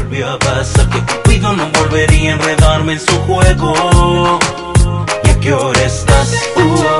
volvió a pasar, que Cupido no volvería a enredarme en su juego. ¿Y a qué hora estás?